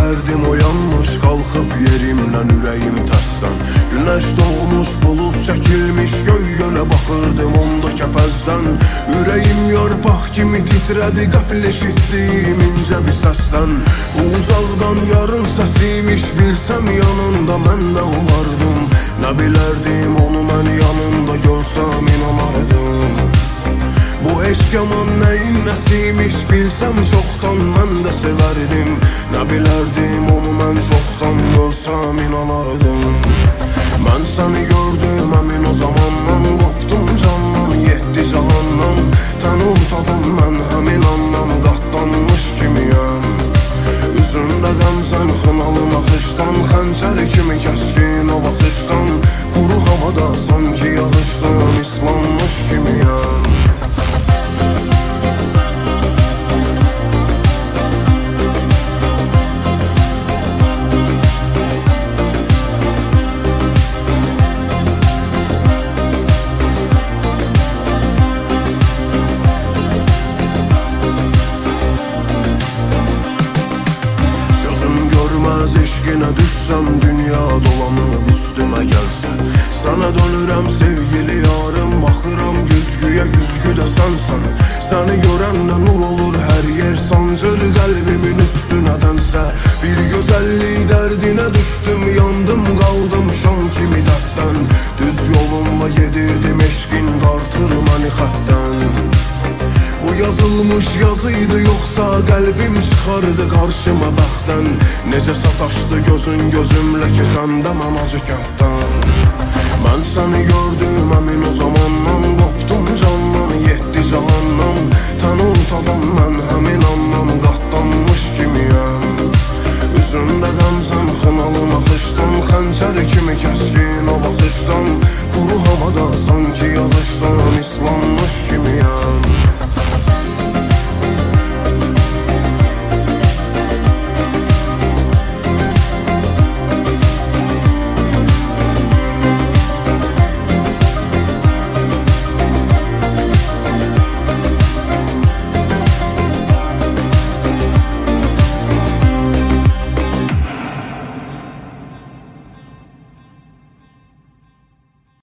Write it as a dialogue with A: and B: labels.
A: dərdim oyanmış, qalxıb yerimdən ürəyim tərsdən. Günəş doğmuş, bulud çəkilmiş, göy-gölə baxırdım onda kəpəzdən. Ürəyim yarpaq kimi titrədi, qəfil eşitdim incə bir səsdən. Uzaqdan yarın səsimiş, bilsəm yanında mən də olardım. Nə bilərdim onu mən yanında görsəm inanardım. Bu eşq yaman nəyin nəsimiş, bilsəm çoxdan mən də sevərdim. Nə bilərdim onu mən çoxdan görsəm inanardım. Mən səni gördüm əmin o zamandan, qopdum candan, yetdi cahandan. Tənum tadım mən həmin andan, qatlanmış kimiyəm. Üzündə qəmzən xınalı naxışdan, xəncər kimi kəskin o baxışdan. Quru havada sanki yağışdan, islanmış kimiyəm. Eşqinə düşsəm, dünya dolanıb üstümə gəlsə. Sənə dönürəm sevgili yarım, baxıram güzgüyə, güzgü də sənsən. Səni görəndə nur olur hər yer, sancır qəlbimin üstünə dənsə. Bir gözəllik dərdinə düşdüm, yandım qaldım şam kimi dərddən. Düz yolumla gedirdim, eşqin qartır məni xətdən. Bu yazılmış yazıydı yoxsa qəlbim çıxardı qarşıma bəxtdən. Necə sataşdı gözün gözümlə keçəndə mən acı kənddən. Mən səni gördüm əmin o zaman,